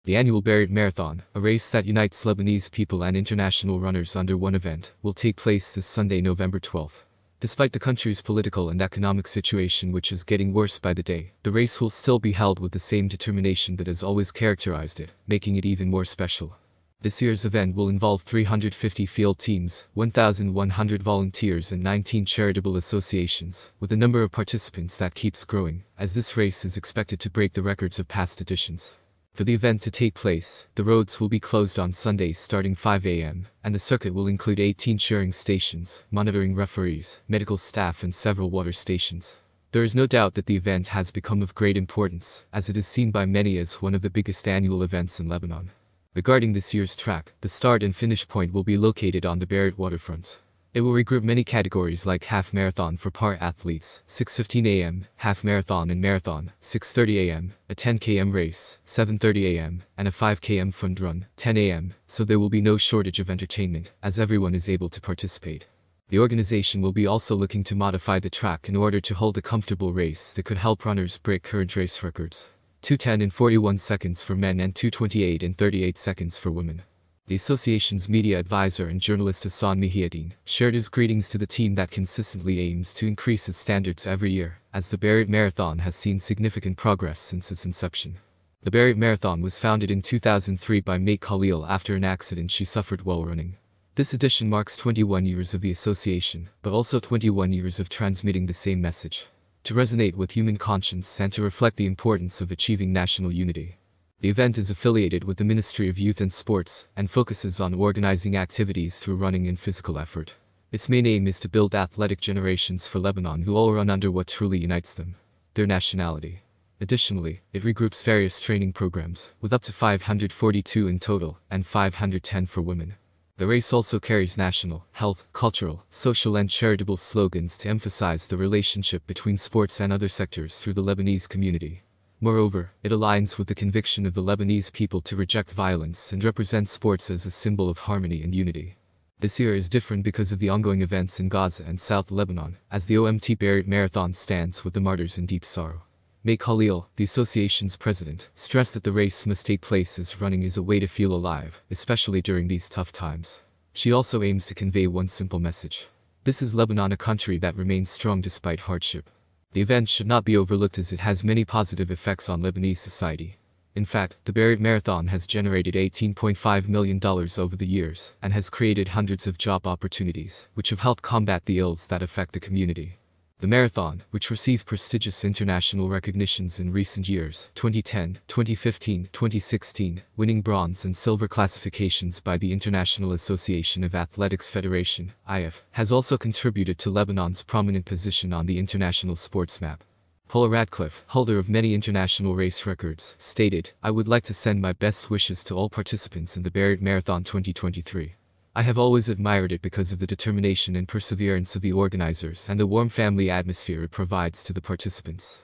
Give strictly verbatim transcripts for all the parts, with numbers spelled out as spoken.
The annual Beirut Marathon, a race that unites Lebanese people and international runners under one event, will take place this Sunday, November twelfth. Despite the country's political and economic situation, which is getting worse by the day, the race will still be held with the same determination that has always characterized it, making it even more special. This year's event will involve three hundred fifty field teams, one thousand one hundred volunteers and nineteen charitable associations, with a number of participants that keeps growing, as this race is expected to break the records of past editions. For the event to take place, the roads will be closed on Sundays starting five a m, and the circuit will include eighteen cheering stations, monitoring referees, medical staff and several water stations. There is no doubt that the event has become of great importance, as it is seen by many as one of the biggest annual events in Lebanon. Regarding this year's track, the start and finish point will be located on the Beirut waterfront. It will regroup many categories like half marathon for par athletes, six fifteen a m, half marathon and marathon, six thirty a m, a ten k m race, seven thirty a m, and a five k m fund run, ten a m, so there will be no shortage of entertainment, as everyone is able to participate. The organization will be also looking to modify the track in order to hold a comfortable race that could help runners break current race records. two ten and forty-one seconds for men and two twenty-eight and thirty-eight seconds for women. The association's media advisor and journalist Hassan Mihiaddin shared his greetings to the team that consistently aims to increase its standards every year, as the Beirut Marathon has seen significant progress since its inception. The Beirut Marathon was founded in two thousand three by May Khalil after an accident she suffered while running. This edition marks twenty-one years of the association, but also twenty-one years of transmitting the same message, to resonate with human conscience and to reflect the importance of achieving national unity. The event is affiliated with the Ministry of Youth and Sports, and focuses on organizing activities through running and physical effort. Its main aim is to build athletic generations for Lebanon who all run under what truly unites them: their nationality. Additionally, it regroups various training programs, with up to five hundred forty-two in total, and five hundred ten for women. The race also carries national, health, cultural, social and charitable slogans to emphasize the relationship between sports and other sectors through the Lebanese community. Moreover, it aligns with the conviction of the Lebanese people to reject violence and represent sports as a symbol of harmony and unity. This year is different because of the ongoing events in Gaza and South Lebanon, as the O M T Beirut Marathon stands with the martyrs in deep sorrow. May Khalil, the association's president, stressed that the race must take place as running is a way to feel alive, especially during these tough times. She also aims to convey one simple message: this is Lebanon, a country that remains strong despite hardship. The event should not be overlooked as it has many positive effects on Lebanese society. In fact, the Beirut Marathon has generated eighteen point five million dollars over the years, and has created hundreds of job opportunities, which have helped combat the ills that affect the community. The marathon, which received prestigious international recognitions in recent years, twenty ten, twenty fifteen, twenty sixteen, winning bronze and silver classifications by the International Association of Athletics Federation, I F, has also contributed to Lebanon's prominent position on the international sports map. Paula Radcliffe, holder of many international race records, stated, "I would like to send my best wishes to all participants in the Beirut Marathon twenty twenty-three. I have always admired it because of the determination and perseverance of the organizers and the warm family atmosphere it provides to the participants."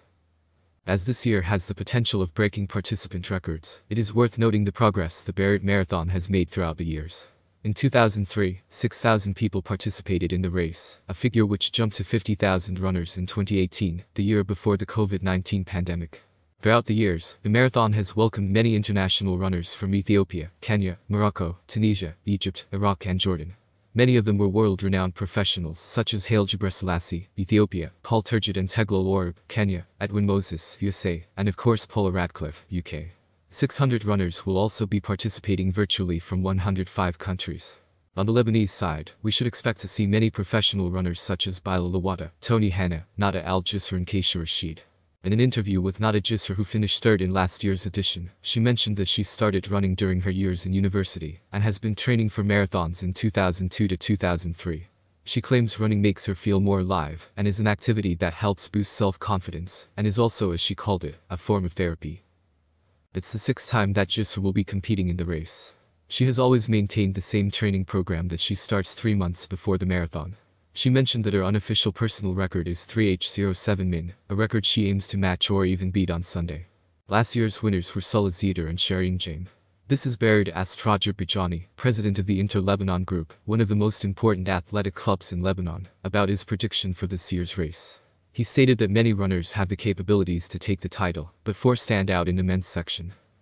As this year has the potential of breaking participant records, it is worth noting the progress the Beirut Marathon has made throughout the years. In two thousand three, six thousand people participated in the race, a figure which jumped to fifty thousand runners in twenty eighteen, the year before the COVID nineteen pandemic. Throughout the years, the marathon has welcomed many international runners from Ethiopia, Kenya, Morocco, Tunisia, Egypt, Iraq and Jordan. Many of them were world-renowned professionals such as Haile Gebrselassie, Ethiopia, Paul Turgid and Teglil Orb, Kenya, Edwin Moses, U S A, and of course Paula Radcliffe, U K. six hundred runners will also be participating virtually from one hundred five countries. On the Lebanese side, we should expect to see many professional runners such as Bilal Lawata, Tony Hanna, Nada Al-Jisr and Keisha Rashid. In an interview with Nada Jisr, who finished third in last year's edition, she mentioned that she started running during her years in university, and has been training for marathons in two thousand two to two thousand three. She claims running makes her feel more alive, and is an activity that helps boost self-confidence, and is also, as she called it, a form of therapy. It's the sixth time that Jisr will be competing in the race. She has always maintained the same training program that she starts three months before the marathon. She mentioned that her unofficial personal record is three H zero seven min, a record she aims to match or even beat on Sunday. Last year's winners were Salah Zeder and Shireen Jain. This is Beirut asked Roger Bijani, president of the Inter-Lebanon Group, one of the most important athletic clubs in Lebanon, about his prediction for this year's race. He stated that many runners have the capabilities to take the title, but four stand out in the men's section.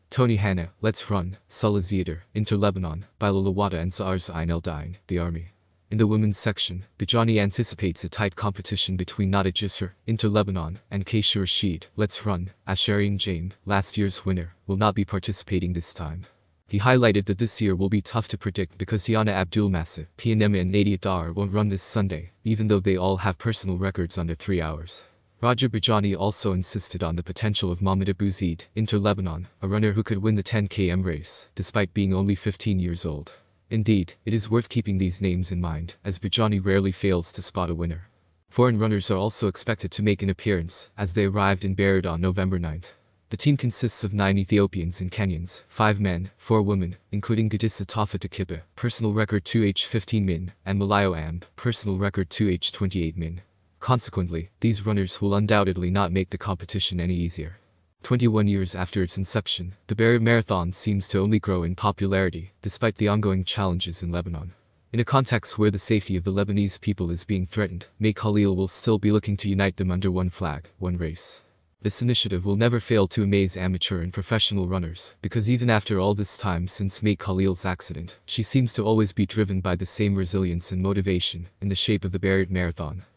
Tony Hanna, Let's Run, Salah Ziader, Inter Lebanon, Bilal Awada and Zahar Ain El Dain, the Army. In the women's section, Bijani anticipates a tight competition between Nada Jisr, Inter Lebanon, and Keisha Rashid, Let's Run. Asharian Jain, last year's winner, will not be participating this time. He highlighted that this year will be tough to predict because Yana Abdulmasih, P N M and Nadia Dar won't run this Sunday, even though they all have personal records under three hours. Raja Bijani also insisted on the potential of Mohamed Abu Zaid, Inter Lebanon, a runner who could win the ten kilometer race, despite being only fifteen years old. Indeed, it is worth keeping these names in mind, as Bijani rarely fails to spot a winner. Foreign runners are also expected to make an appearance, as they arrived in Beirut on November ninth. The team consists of nine Ethiopians and Kenyans, five men, four women, including Gadissa Tafa Takiba, personal record two H fifteen min, and Malayo Amb, personal record two H twenty-eight min. Consequently, these runners will undoubtedly not make the competition any easier. twenty-one years after its inception, the Beirut Marathon seems to only grow in popularity, despite the ongoing challenges in Lebanon. In a context where the safety of the Lebanese people is being threatened, May Khalil will still be looking to unite them under one flag, one race. This initiative will never fail to amaze amateur and professional runners, because even after all this time since May Khalil's accident, she seems to always be driven by the same resilience and motivation, in the shape of the Beirut Marathon.